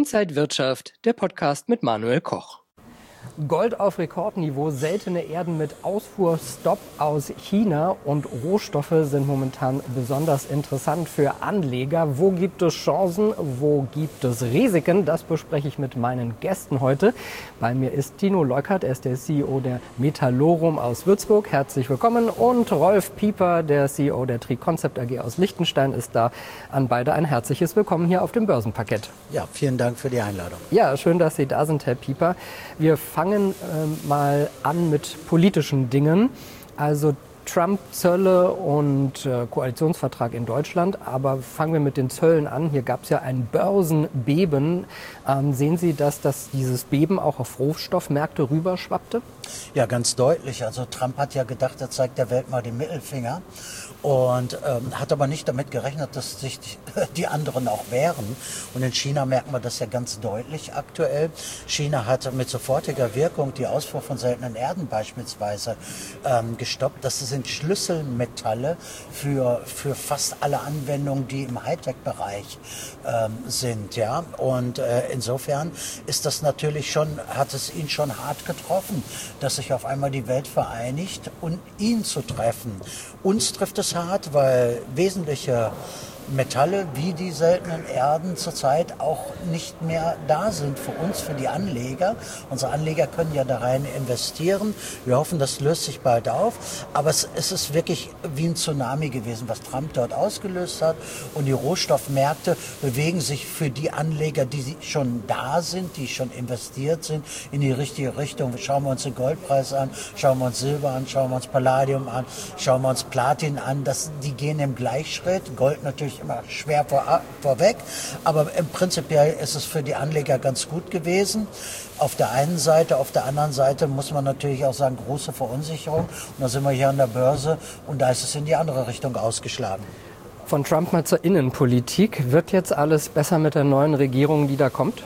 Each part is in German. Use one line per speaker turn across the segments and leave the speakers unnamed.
Inside Wirtschaft, der Podcast mit Manuel Koch. Gold auf Rekordniveau, seltene Erden mit Ausfuhrstopp aus China und Rohstoffe sind momentan besonders interessant für Anleger. Wo gibt es Chancen, wo gibt es Risiken? Das bespreche ich mit meinen Gästen heute. Bei mir ist Tino Leukert, er ist der CEO der Metallorum aus Würzburg. Herzlich willkommen. Und Rolf Pieper, der CEO der Tri-Concept AG aus Liechtenstein, ist da. An beide ein herzliches Willkommen hier auf dem Börsenparkett.
Ja, vielen Dank für die Einladung.
Ja, schön, dass Sie da sind, Herr Pieper. Wir fangen mal an mit politischen Dingen. Also Trump, Zölle und Koalitionsvertrag in Deutschland. Aber fangen wir mit den Zöllen an. Hier gab es ja ein Börsenbeben. Sehen Sie, dass dieses Beben auch auf Rohstoffmärkte rüberschwappte?
Ja, ganz deutlich. Also Trump hat ja gedacht, er zeigt der Welt mal den Mittelfinger. Und hat aber nicht damit gerechnet, dass sich die anderen auch wehren. Und in China merken wir das ja ganz deutlich aktuell. China hat mit sofortiger Wirkung die Ausfuhr von seltenen Erden beispielsweise gestoppt. Das sind Schlüsselmetalle für fast alle Anwendungen, die im Hightech-Bereich sind. Ja? Und insofern ist das natürlich hat es ihn schon hart getroffen, dass sich auf einmal die Welt vereinigt und ihn zu treffen. Uns trifft es hart, weil wesentliche Metalle wie die seltenen Erden zurzeit auch nicht mehr da sind für uns, für die Anleger. Unsere Anleger können ja da rein investieren. Wir hoffen, das löst sich bald auf. Aber es ist wirklich wie ein Tsunami gewesen, was Trump dort ausgelöst hat. Und die Rohstoffmärkte bewegen sich für die Anleger, die schon da sind, die schon investiert sind, in die richtige Richtung. Schauen wir uns den Goldpreis an, schauen wir uns Silber an, schauen wir uns Palladium an, schauen wir uns Platin an. Die gehen im Gleichschritt. Gold natürlich immer schwer vorweg, aber im Prinzip ist es für die Anleger ganz gut gewesen. Auf der einen Seite, auf der anderen Seite muss man natürlich auch sagen, große Verunsicherung. Und da sind wir hier an der Börse und da ist es in die andere Richtung ausgeschlagen.
Von Trump mal zur Innenpolitik. Wird jetzt alles besser mit der neuen Regierung, die da kommt?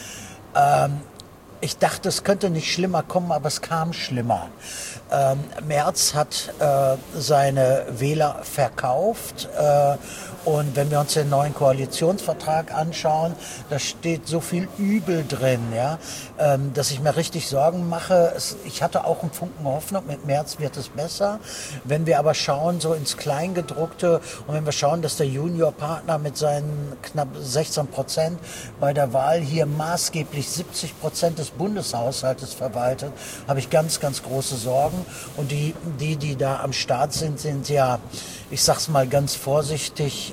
Ich dachte, es könnte nicht schlimmer kommen, aber es kam schlimmer. Merz hat seine Wähler verkauft. Und wenn wir uns den neuen Koalitionsvertrag anschauen, da steht so viel Übel drin, ja, dass ich mir richtig Sorgen mache. Ich hatte auch einen Funken Hoffnung, mit Merz wird es besser. Wenn wir aber schauen, so ins Kleingedruckte und wenn wir schauen, dass der Juniorpartner mit seinen knapp 16% bei der Wahl hier maßgeblich 70% des Bundeshaushaltes verwaltet, habe ich ganz, ganz große Sorgen. Und die da am Start sind ja, ich sag's mal ganz vorsichtig,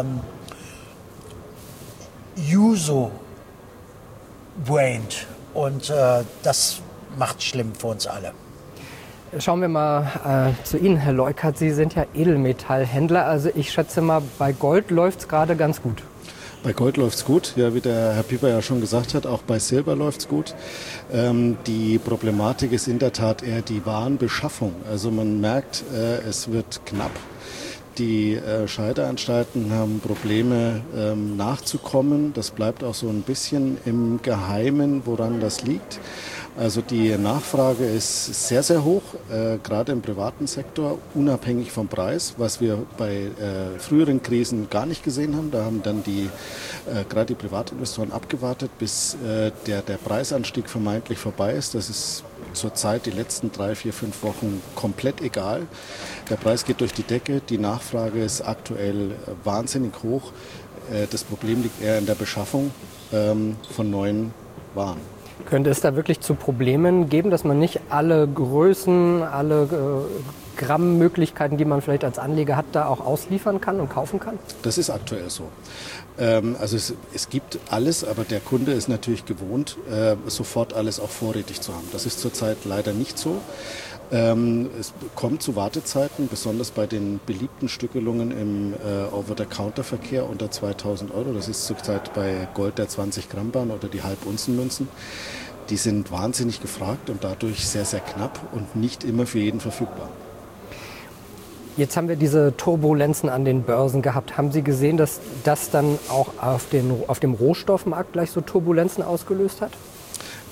Juso-brained. Und das macht schlimm für uns alle.
Schauen wir mal zu Ihnen, Herr Leukert. Sie sind ja Edelmetallhändler. Also ich schätze mal, bei Gold läuft es gerade ganz gut.
Bei Gold läuft's gut, ja, wie der Herr Pieper ja schon gesagt hat, auch bei Silber läuft's gut. Die Problematik ist in der Tat eher die Warenbeschaffung. Also man merkt, es wird knapp. Die Scheideanstalten haben Probleme nachzukommen. Das bleibt auch so ein bisschen im Geheimen, woran das liegt. Also die Nachfrage ist sehr, sehr hoch, gerade im privaten Sektor, unabhängig vom Preis, was wir bei früheren Krisen gar nicht gesehen haben. Da haben dann gerade die Privatinvestoren abgewartet, bis der Preisanstieg vermeintlich vorbei ist. Das ist zurzeit die letzten 3, 4, 5 Wochen komplett egal. Der Preis geht durch die Decke, die Nachfrage ist aktuell wahnsinnig hoch. Das Problem liegt eher in der Beschaffung von neuen Waren.
Könnte es da wirklich zu Problemen geben, dass man nicht alle Größen, alle Grammmöglichkeiten, die man vielleicht als Anleger hat, da auch ausliefern kann und kaufen kann?
Das ist aktuell so. Also es gibt alles, aber der Kunde ist natürlich gewohnt, sofort alles auch vorrätig zu haben. Das ist zurzeit leider nicht so. Es kommt zu Wartezeiten, besonders bei den beliebten Stückelungen im Over-the-Counter-Verkehr unter 2.000 Euro. Das ist zurzeit bei Gold der 20-Gramm-Bahn oder die Halbunzenmünzen. Die sind wahnsinnig gefragt und dadurch sehr, sehr knapp und nicht immer für jeden verfügbar.
Jetzt haben wir diese Turbulenzen an den Börsen gehabt. Haben Sie gesehen, dass das dann auch auf dem Rohstoffmarkt gleich so Turbulenzen ausgelöst hat?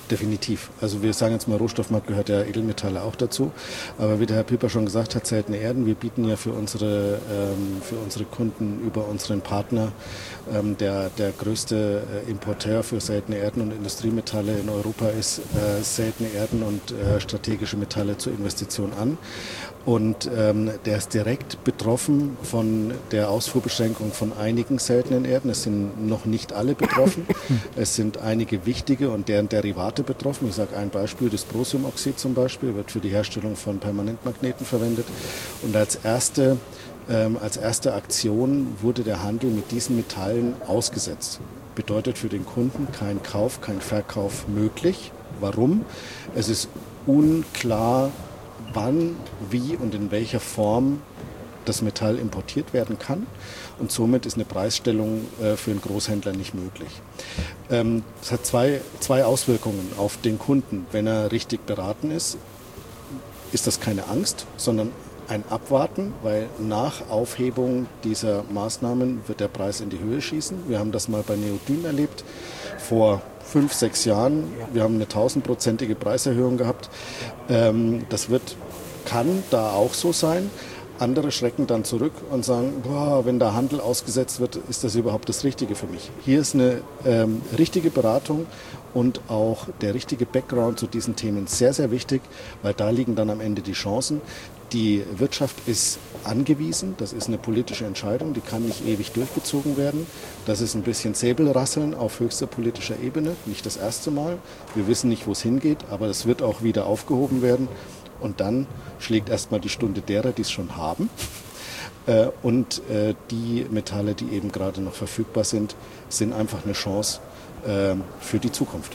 definitiv. Also wir sagen jetzt mal, Rohstoffmarkt gehört ja Edelmetalle auch dazu. Aber wie der Herr Pieper schon gesagt hat, seltene Erden, wir bieten ja für unsere Kunden über unseren Partner, der größte Importeur für seltene Erden und Industriemetalle in Europa ist, seltene Erden und strategische Metalle zur Investition an. Und der ist direkt betroffen von der Ausfuhrbeschränkung von einigen seltenen Erden. Es sind noch nicht alle betroffen. Es sind einige wichtige und deren Derivate betroffen. Ich sage ein Beispiel, das Dysprosiumoxid zum Beispiel wird für die Herstellung von Permanentmagneten verwendet. Und als erste Aktion wurde der Handel mit diesen Metallen ausgesetzt. Bedeutet für den Kunden kein Kauf, kein Verkauf möglich. Warum? Es ist unklar, wann, wie und in welcher Form das Metall importiert werden kann. Und somit ist eine Preisstellung für einen Großhändler nicht möglich. Es hat zwei Auswirkungen auf den Kunden. Wenn er richtig beraten ist das keine Angst, sondern ein Abwarten, weil nach Aufhebung dieser Maßnahmen wird der Preis in die Höhe schießen. Wir haben das mal bei Neodym erlebt vor 5, 6 Jahren. Wir haben eine 1000-prozentige Preiserhöhung gehabt. Das kann da auch so sein. Andere schrecken dann zurück und sagen, boah, wenn da Handel ausgesetzt wird, ist das überhaupt das Richtige für mich? Hier ist eine richtige Beratung und auch der richtige Background zu diesen Themen sehr, sehr wichtig, weil da liegen dann am Ende die Chancen. Die Wirtschaft ist angewiesen, das ist eine politische Entscheidung, die kann nicht ewig durchgezogen werden. Das ist ein bisschen Säbelrasseln auf höchster politischer Ebene, nicht das erste Mal. Wir wissen nicht, wo es hingeht, aber es wird auch wieder aufgehoben werden. Und dann schlägt erstmal die Stunde derer, die es schon haben. Und die Metalle, die eben gerade noch verfügbar sind, sind einfach eine Chance für die Zukunft.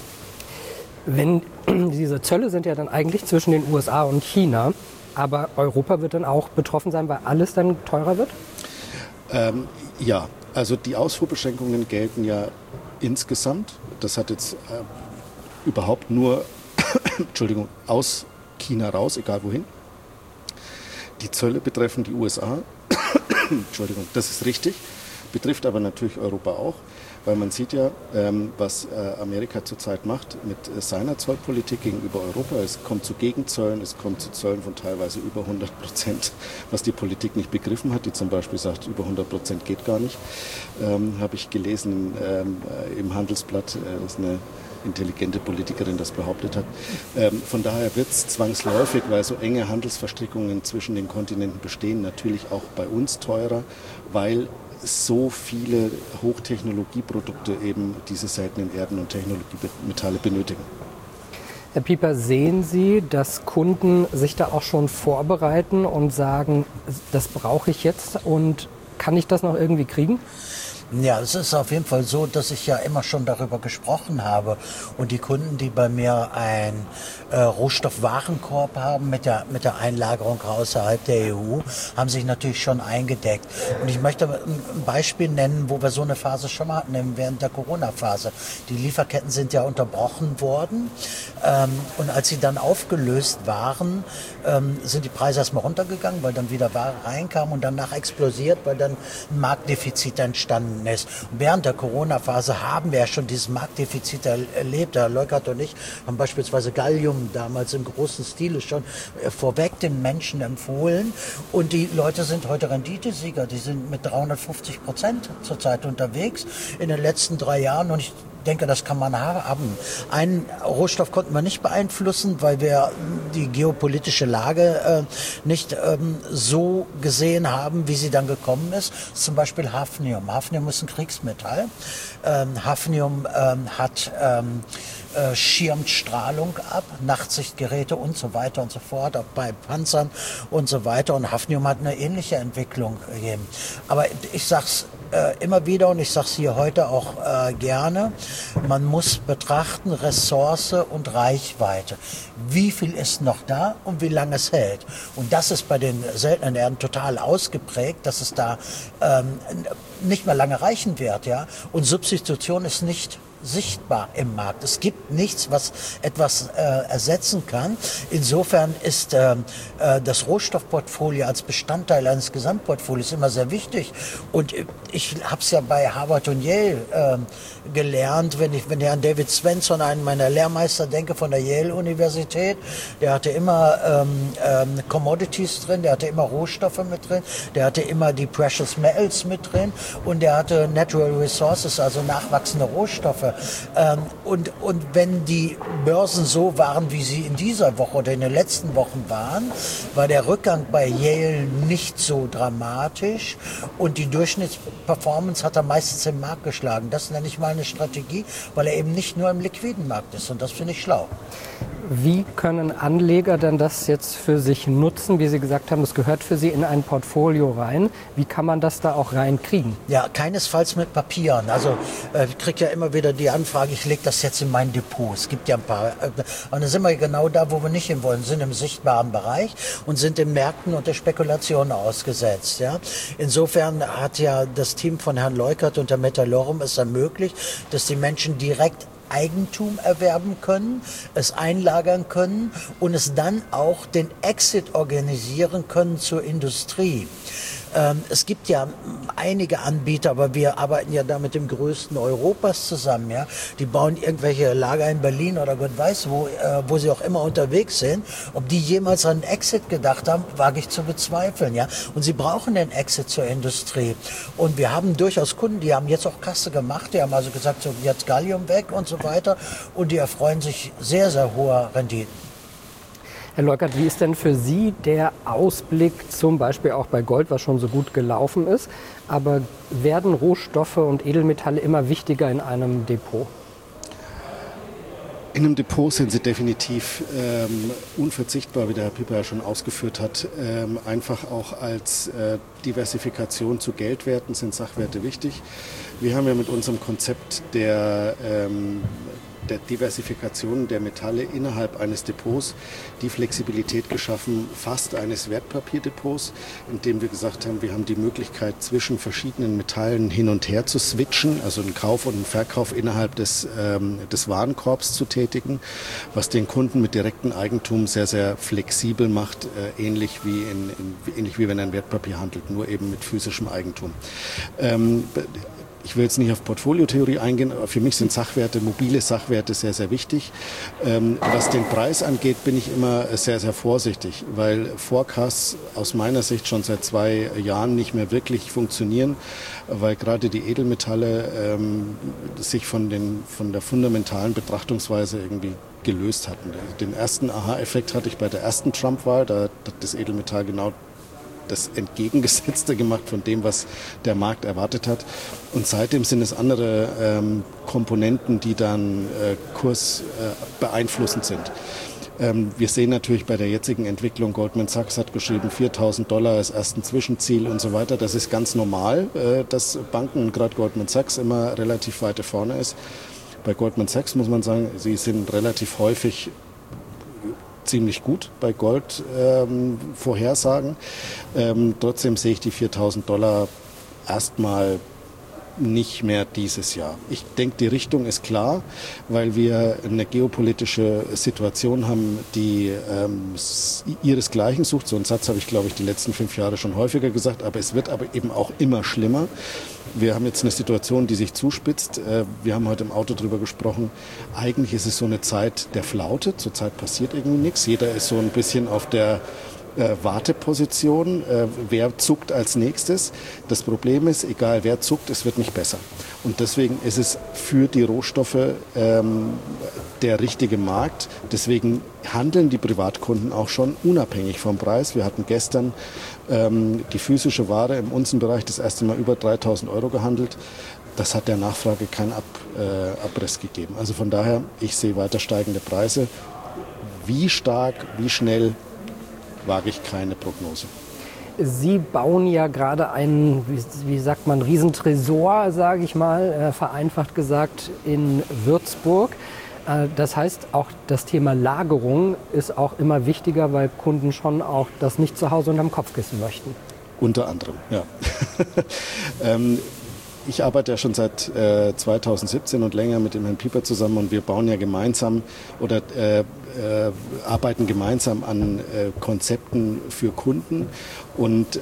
Diese Zölle sind ja dann eigentlich zwischen den USA und China, aber Europa wird dann auch betroffen sein, weil alles dann teurer wird?
Ja, also die Ausfuhrbeschränkungen gelten ja insgesamt. Das hat jetzt überhaupt nur aus China raus, egal wohin. Die Zölle betreffen die USA. Entschuldigung, das ist richtig. Betrifft aber natürlich Europa auch, weil man sieht ja, was Amerika zurzeit macht mit seiner Zollpolitik gegenüber Europa. Es kommt zu Gegenzöllen, es kommt zu Zöllen von teilweise über 100%, was die Politik nicht begriffen hat, die zum Beispiel sagt, über 100% geht gar nicht. Habe ich gelesen im Handelsblatt, das ist eine intelligente Politikerin das behauptet hat. Von daher wird es zwangsläufig, weil so enge Handelsverstrickungen zwischen den Kontinenten bestehen, natürlich auch bei uns teurer, weil so viele Hochtechnologieprodukte eben diese seltenen Erden und Technologiemetalle benötigen.
Herr Pieper, sehen Sie, dass Kunden sich da auch schon vorbereiten und sagen, das brauche ich jetzt und kann ich das noch irgendwie kriegen?
Ja, es ist auf jeden Fall so, dass ich ja immer schon darüber gesprochen habe und die Kunden, die bei mir einen Rohstoffwarenkorb haben mit der Einlagerung außerhalb der EU, haben sich natürlich schon eingedeckt. Und ich möchte ein Beispiel nennen, wo wir so eine Phase schon mal hatten, während der Corona-Phase. Die Lieferketten sind ja unterbrochen worden und als sie dann aufgelöst waren, sind die Preise erstmal runtergegangen, weil dann wieder Ware reinkam und danach explodiert, weil dann ein Marktdefizit entstanden ist. Und während der Corona-Phase haben wir ja schon dieses Marktdefizit erlebt. Herr Leukert und ich haben beispielsweise Gallium damals im großen Stile schon vorweg den Menschen empfohlen. Und die Leute sind heute Renditesieger. Die sind mit 350% zurzeit unterwegs in den letzten 3 Jahren. Und ich denke, das kann man haben. Einen Rohstoff konnten wir nicht beeinflussen, weil wir die geopolitische Lage nicht so gesehen haben, wie sie dann gekommen ist. Zum Beispiel Hafnium. Hafnium ist ein Kriegsmetall. Hafnium schirmt Strahlung ab, Nachtsichtgeräte und so weiter und so fort, auch bei Panzern und so weiter. Und Hafnium hat eine ähnliche Entwicklung gegeben. Aber ich sag's immer wieder und ich sage es hier heute auch gerne, man muss betrachten Ressource und Reichweite. Wie viel ist noch da und wie lange es hält? Und das ist bei den seltenen Erden total ausgeprägt, dass es da nicht mehr lange reichen wird. Ja? Und Substitution ist nicht sichtbar im Markt. Es gibt nichts, was etwas ersetzen kann. Insofern ist das Rohstoffportfolio als Bestandteil eines Gesamtportfolios immer sehr wichtig. Und ich habe es ja bei Harvard und Yale gelernt, wenn ich an David Swenson, einen meiner Lehrmeister, denke von der Yale-Universität. Der hatte immer Commodities drin, der hatte immer Rohstoffe mit drin, der hatte immer die Precious Metals mit drin und der hatte Natural Resources, also nachwachsende Rohstoffe. Und wenn die Börsen so waren, wie sie in dieser Woche oder in den letzten Wochen waren, war der Rückgang bei Yale nicht so dramatisch und die Durchschnittsperformance hat er meistens im Markt geschlagen. Das nenne ich mal eine Strategie, weil er eben nicht nur im liquiden Markt ist und das finde ich schlau.
Wie können Anleger denn das jetzt für sich nutzen? Wie Sie gesagt haben, es gehört für Sie in ein Portfolio rein. Wie kann man das da auch reinkriegen?
Ja, keinesfalls mit Papieren. Also ich kriege ja immer wieder die Anfrage, ich lege das jetzt in mein Depot. Es gibt ja ein paar. Und dann sind wir genau da, wo wir nicht hin wollen, sind im sichtbaren Bereich und sind den Märkten und der Spekulation ausgesetzt. Ja? Insofern hat ja das Team von Herrn Leukert und der Metallorum es ermöglicht, dass die Menschen direkt Eigentum erwerben können, es einlagern können und es dann auch den Exit organisieren können zur Industrie. Es gibt ja einige Anbieter, aber wir arbeiten ja da mit dem größten Europas zusammen. Ja? Die bauen irgendwelche Lager in Berlin oder Gott weiß wo sie auch immer unterwegs sind. Ob die jemals an Exit gedacht haben, wage ich zu bezweifeln. Ja? Und sie brauchen den Exit zur Industrie. Und wir haben durchaus Kunden, die haben jetzt auch Kasse gemacht, die haben also gesagt, so jetzt Gallium weg und so weiter. Und die erfreuen sich sehr, sehr hoher Renditen.
Herr Leukert, wie ist denn für Sie der Ausblick zum Beispiel auch bei Gold, was schon so gut gelaufen ist? Aber werden Rohstoffe und Edelmetalle immer wichtiger in einem Depot?
In einem Depot sind sie definitiv unverzichtbar, wie der Herr Pieper ja schon ausgeführt hat. Einfach auch als Diversifikation zu Geldwerten sind Sachwerte wichtig. Wir haben ja mit unserem Konzept der Diversifikation der Metalle innerhalb eines Depots die Flexibilität geschaffen, fast eines Wertpapierdepots, indem wir gesagt haben, wir haben die Möglichkeit, zwischen verschiedenen Metallen hin und her zu switchen, also einen Kauf und einen Verkauf innerhalb des Warenkorbs zu tätigen, was den Kunden mit direktem Eigentum sehr, sehr flexibel macht, ähnlich wie wenn er ein Wertpapier handelt, nur eben mit physischem Eigentum. Ich will jetzt nicht auf Portfoliotheorie eingehen, aber für mich sind Sachwerte, mobile Sachwerte sehr, sehr wichtig. Was den Preis angeht, bin ich immer sehr, sehr vorsichtig, weil Forecasts aus meiner Sicht schon seit 2 Jahren nicht mehr wirklich funktionieren, weil gerade die Edelmetalle sich von der fundamentalen Betrachtungsweise irgendwie gelöst hatten. Den ersten Aha-Effekt hatte ich bei der ersten Trump-Wahl, da hat das Edelmetall genau das Entgegengesetzte gemacht von dem, was der Markt erwartet hat. Und seitdem sind es andere Komponenten, die dann Kurs beeinflussend sind. Wir sehen natürlich bei der jetzigen Entwicklung, Goldman Sachs hat geschrieben, $4.000 als ersten Zwischenziel und so weiter. Das ist ganz normal, dass Banken und gerade Goldman Sachs immer relativ weit vorne ist. Bei Goldman Sachs muss man sagen, sie sind relativ häufig ziemlich gut bei Gold-Vorhersagen. Trotzdem sehe ich die $4.000 erstmal nicht mehr dieses Jahr. Ich denke, die Richtung ist klar, weil wir eine geopolitische Situation haben, die ihresgleichen sucht. So einen Satz habe ich, glaube ich, die letzten 5 Jahre schon häufiger gesagt, aber es wird aber eben auch immer schlimmer. Wir haben jetzt eine Situation, die sich zuspitzt. Wir haben heute im Auto drüber gesprochen. Eigentlich ist es so eine Zeit der Flaute. Zurzeit passiert irgendwie nichts. Jeder ist so ein bisschen auf der Warteposition, wer zuckt als nächstes. Das Problem ist, egal wer zuckt, es wird nicht besser. Und deswegen ist es für die Rohstoffe der richtige Markt. Deswegen handeln die Privatkunden auch schon unabhängig vom Preis. Wir hatten gestern die physische Ware im Unzenbereich das erste Mal über 3.000 € gehandelt. Das hat der Nachfrage keinen Abriss gegeben. Also von daher, ich sehe weiter steigende Preise. Wie stark, wie schnell, wage ich keine Prognose.
Sie bauen ja gerade einen, wie sagt man, Riesentresor, sage ich mal, vereinfacht gesagt, in Würzburg. Das heißt, auch das Thema Lagerung ist auch immer wichtiger, weil Kunden schon auch das nicht zu Hause unterm Kopfkissen möchten.
Unter anderem, ja. ich arbeite ja schon seit 2017 und länger mit dem Herrn Pieper zusammen und wir bauen ja gemeinsam oder arbeiten gemeinsam an Konzepten für Kunden und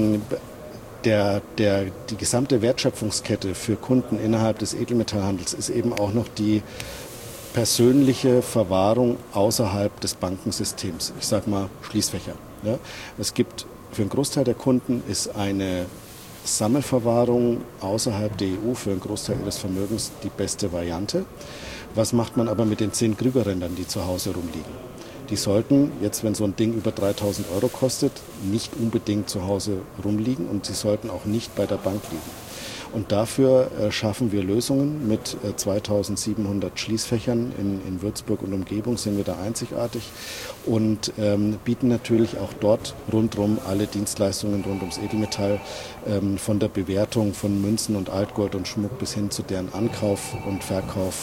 die gesamte Wertschöpfungskette für Kunden innerhalb des Edelmetallhandels ist eben auch noch die persönliche Verwahrung außerhalb des Bankensystems. Ich sage mal Schließfächer. Ja. Es gibt für einen Großteil der Kunden ist eine Sammelverwahrung außerhalb der EU für einen Großteil ihres Vermögens die beste Variante. Was macht man aber mit den 10 Krügerrändern, die zu Hause rumliegen? Die sollten jetzt, wenn so ein Ding über 3.000 € kostet, nicht unbedingt zu Hause rumliegen und sie sollten auch nicht bei der Bank liegen. Und dafür schaffen wir Lösungen mit 2.700 Schließfächern in Würzburg und Umgebung, sind wir da einzigartig und bieten natürlich auch dort rundherum alle Dienstleistungen rund ums Edelmetall, von der Bewertung von Münzen und Altgold und Schmuck bis hin zu deren Ankauf und Verkauf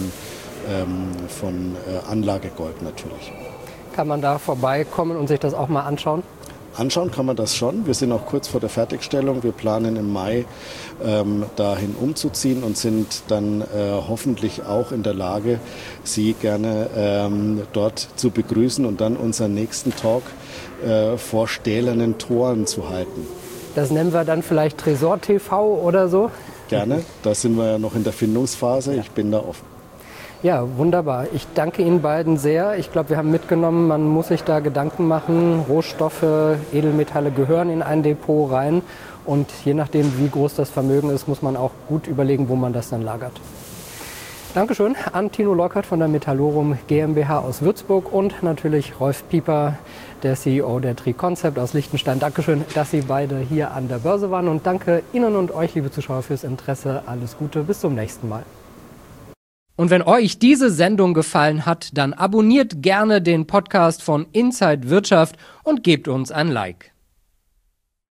von Anlagegold natürlich.
Kann man da vorbeikommen und sich das auch mal anschauen?
Anschauen kann man das schon. Wir sind auch kurz vor der Fertigstellung. Wir planen im Mai dahin umzuziehen und sind dann hoffentlich auch in der Lage, Sie gerne dort zu begrüßen und dann unseren nächsten Talk vor stählernen Toren zu halten.
Das nennen wir dann vielleicht Tresor TV oder so?
Gerne. Da sind wir ja noch in der Findungsphase. Ich bin da offen.
Ja, wunderbar. Ich danke Ihnen beiden sehr. Ich glaube, wir haben mitgenommen, man muss sich da Gedanken machen. Rohstoffe, Edelmetalle gehören in ein Depot rein. Und je nachdem, wie groß das Vermögen ist, muss man auch gut überlegen, wo man das dann lagert. Dankeschön an Tino Leukert von der Metallorum GmbH aus Würzburg und natürlich Rolf Pieper, der CEO der Tri-Concept aus Liechtenstein. Dankeschön, dass Sie beide hier an der Börse waren und danke Ihnen und euch, liebe Zuschauer, fürs Interesse. Alles Gute, bis zum nächsten Mal. Und wenn euch diese Sendung gefallen hat, dann abonniert gerne den Podcast von Inside Wirtschaft und gebt uns ein Like.